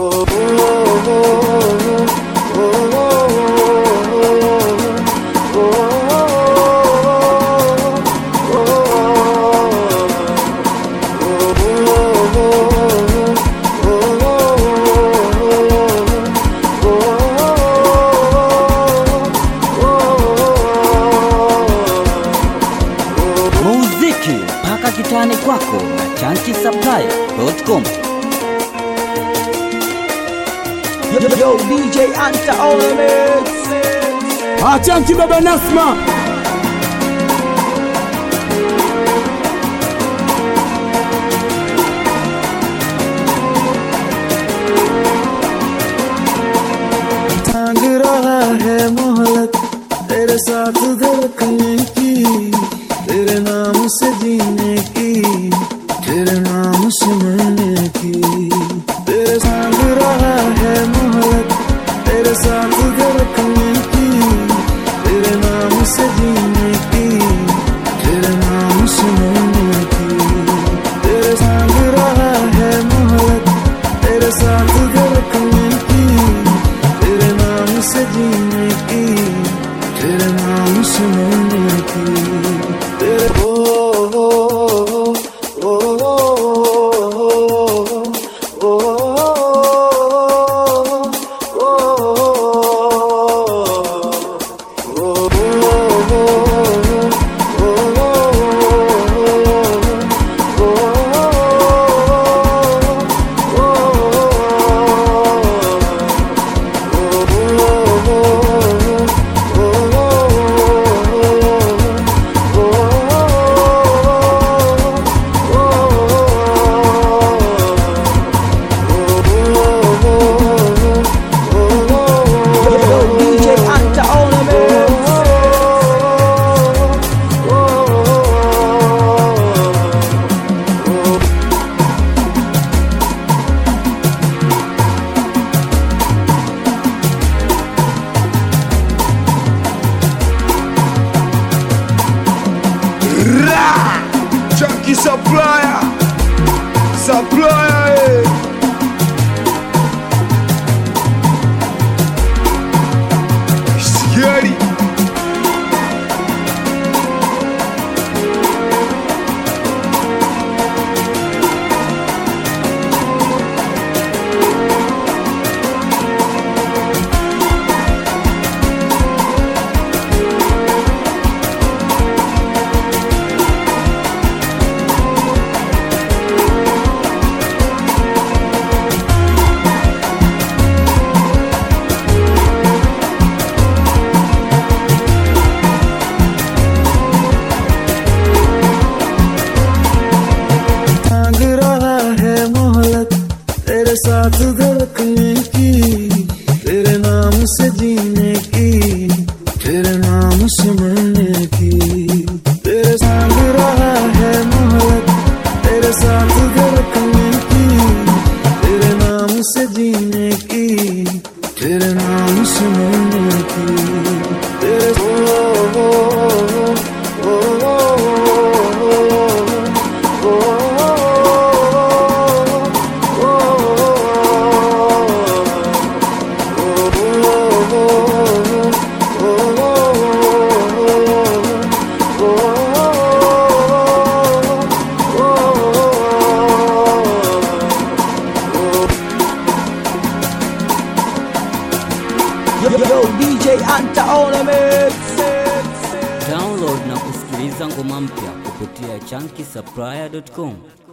Paka kitani kwako na ChunkySupplier.com. Yo DJ Anta on the mix. Chunky Baba Nasma. मांग रहा है मोहलत तेरे साथ धड़कने की, तेरे नाम से जीने की, तेरे नाम से मरने की। तेरे मांग रहा है मोहलत तेरे साथ धड़कने की, तेरे नाम से जीने की, तेरे नाम से मरने की। तेरे मांग रहा है मोहलत तेरे साथ धड़कने की, तेरे नाम से जीने की, तेरे नाम से मरने की। तेरे Chunky Supplier, Supplier, Scary. तेरे साथ धड़कने की, तेरे नाम से जीने की, तेरे नाम से मरने की। तेरे साथ रहा है मोहलत तेरे साथ धड़कने की, तेरे नाम से जीने की, तेरे नाम से मरने की। तेरे Yo DJ Anta on the mix. Download na kusikiliza ngoma mpya kupitia ChunkySupplier.com.